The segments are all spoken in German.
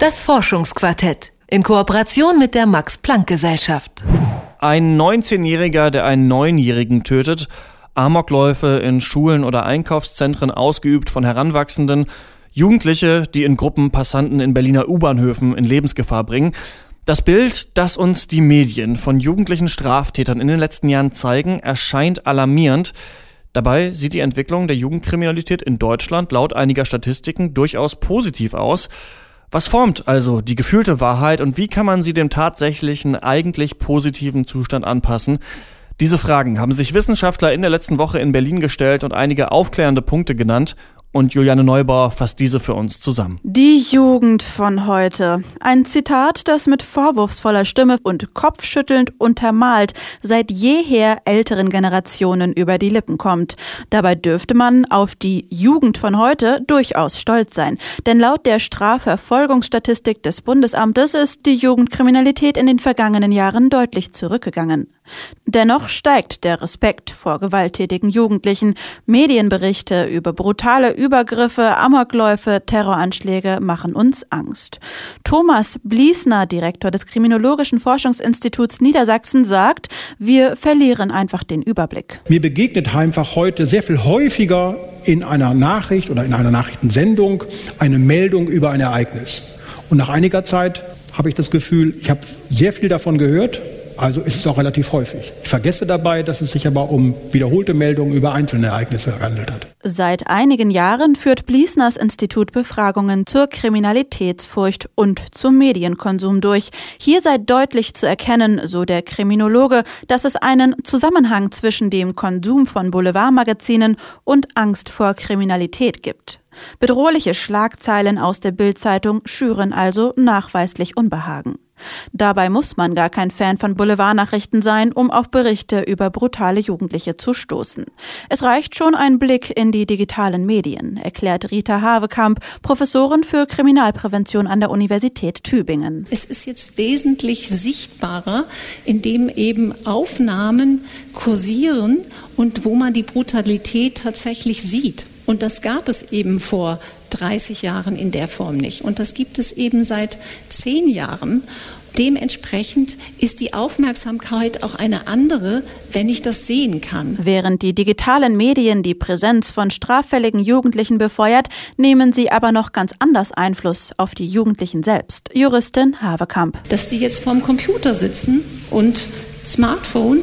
Das Forschungsquartett in Kooperation mit der Max-Planck-Gesellschaft. Ein 19-Jähriger, der einen 9-Jährigen tötet, Amokläufe in Schulen oder Einkaufszentren ausgeübt von Heranwachsenden, Jugendliche, die in Gruppen Passanten in Berliner U-Bahnhöfen in Lebensgefahr bringen. Das Bild, das uns die Medien von jugendlichen Straftätern in den letzten Jahren zeigen, erscheint alarmierend. Dabei sieht die Entwicklung der Jugendkriminalität in Deutschland laut einiger Statistiken durchaus positiv aus. Was formt also die gefühlte Wahrheit und wie kann man sie dem tatsächlichen, eigentlich positiven Zustand anpassen? Diese Fragen haben sich Wissenschaftler in der letzten Woche in Berlin gestellt und einige aufklärende Punkte genannt. Und Juliane Neubauer fasst diese für uns zusammen. Die Jugend von heute. Ein Zitat, das mit vorwurfsvoller Stimme und kopfschüttelnd untermalt seit jeher älteren Generationen über die Lippen kommt. Dabei dürfte man auf die Jugend von heute durchaus stolz sein. Denn laut der Strafverfolgungsstatistik des Bundesamtes ist die Jugendkriminalität in den vergangenen Jahren deutlich zurückgegangen. Dennoch steigt der Respekt vor gewalttätigen Jugendlichen. Medienberichte über brutale Übergriffe, Amokläufe, Terroranschläge machen uns Angst. Thomas Bliesner, Direktor des Kriminologischen Forschungsinstituts Niedersachsen, sagt, wir verlieren einfach den Überblick. Mir begegnet einfach heute sehr viel häufiger in einer Nachricht oder in einer Nachrichtensendung eine Meldung über ein Ereignis. Und nach einiger Zeit habe ich das Gefühl, ich habe sehr viel davon gehört. Also ist es auch relativ häufig. Ich vergesse dabei, dass es sich aber um wiederholte Meldungen über einzelne Ereignisse gehandelt hat. Seit einigen Jahren führt Bliesners Institut Befragungen zur Kriminalitätsfurcht und zum Medienkonsum durch. Hier sei deutlich zu erkennen, so der Kriminologe, dass es einen Zusammenhang zwischen dem Konsum von Boulevardmagazinen und Angst vor Kriminalität gibt. Bedrohliche Schlagzeilen aus der Bild-Zeitung schüren also nachweislich Unbehagen. Dabei muss man gar kein Fan von Boulevardnachrichten sein, um auf Berichte über brutale Jugendliche zu stoßen. Es reicht schon ein Blick in die digitalen Medien, erklärt Rita Havekamp, Professorin für Kriminalprävention an der Universität Tübingen. Es ist jetzt wesentlich sichtbarer, indem eben Aufnahmen kursieren und wo man die Brutalität tatsächlich sieht. Und das gab es eben vor 30 Jahren in der Form nicht. Und das gibt es eben seit 10 Jahren. Dementsprechend ist die Aufmerksamkeit auch eine andere, wenn ich das sehen kann. Während die digitalen Medien die Präsenz von straffälligen Jugendlichen befeuert, nehmen sie aber noch ganz anders Einfluss auf die Jugendlichen selbst. Juristin Havekamp. Dass die jetzt vorm Computer sitzen und Smartphone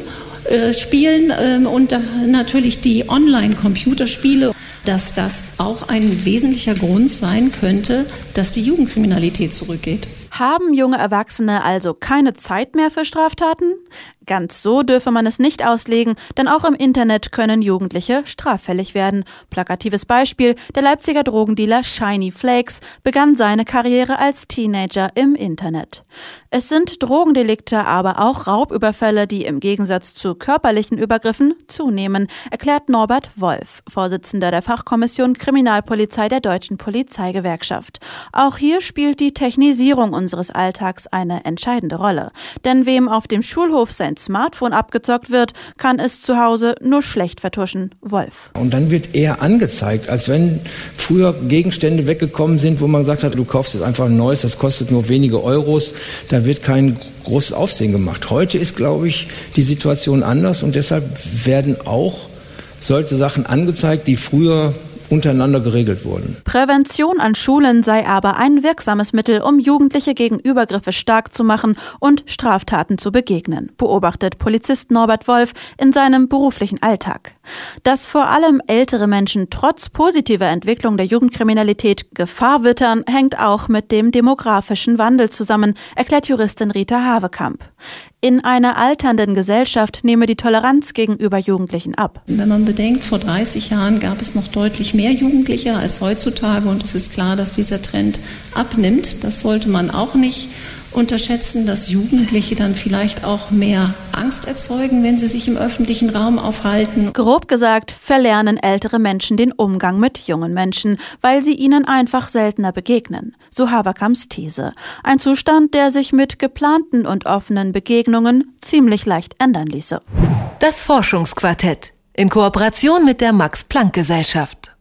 spielen und natürlich die Online-Computerspiele, dass das auch ein wesentlicher Grund sein könnte, dass die Jugendkriminalität zurückgeht. Haben junge Erwachsene also keine Zeit mehr für Straftaten? Ganz so dürfe man es nicht auslegen, denn auch im Internet können Jugendliche straffällig werden. Plakatives Beispiel, der Leipziger Drogendealer Shiny Flakes begann seine Karriere als Teenager im Internet. Es sind Drogendelikte, aber auch Raubüberfälle, die im Gegensatz zu körperlichen Übergriffen zunehmen, erklärt Norbert Wolf, Vorsitzender der Fachkommission Kriminalpolizei der Deutschen Polizeigewerkschaft. Auch hier spielt die Technisierung unseres Alltags eine entscheidende Rolle. Denn wem auf dem Schulhof sein Smartphone abgezockt wird, kann es zu Hause nur schlecht vertuschen. Wolf. Und dann wird eher angezeigt, als wenn früher Gegenstände weggekommen sind, wo man gesagt hat, du kaufst jetzt einfach ein neues, das kostet nur wenige Euros, da wird kein großes Aufsehen gemacht. Heute ist, glaube ich, die Situation anders und deshalb werden auch solche Sachen angezeigt, die früher untereinander geregelt wurden. Prävention an Schulen sei aber ein wirksames Mittel, um Jugendliche gegen Übergriffe stark zu machen und Straftaten zu begegnen, beobachtet Polizist Norbert Wolf in seinem beruflichen Alltag. Dass vor allem ältere Menschen trotz positiver Entwicklung der Jugendkriminalität Gefahr wittern, hängt auch mit dem demografischen Wandel zusammen, erklärt Juristin Rita Havekamp. In einer alternden Gesellschaft nehme die Toleranz gegenüber Jugendlichen ab. Wenn man bedenkt, vor 30 Jahren gab es noch deutlich mehr Jugendliche als heutzutage und es ist klar, dass dieser Trend abnimmt. Das sollte man auch nicht unterschätzen, dass Jugendliche dann vielleicht auch mehr Angst erzeugen, wenn sie sich im öffentlichen Raum aufhalten. Grob gesagt, verlernen ältere Menschen den Umgang mit jungen Menschen, weil sie ihnen einfach seltener begegnen. So Haverkamps These. Ein Zustand, der sich mit geplanten und offenen Begegnungen ziemlich leicht ändern ließe. Das Forschungsquartett in Kooperation mit der Max-Planck-Gesellschaft.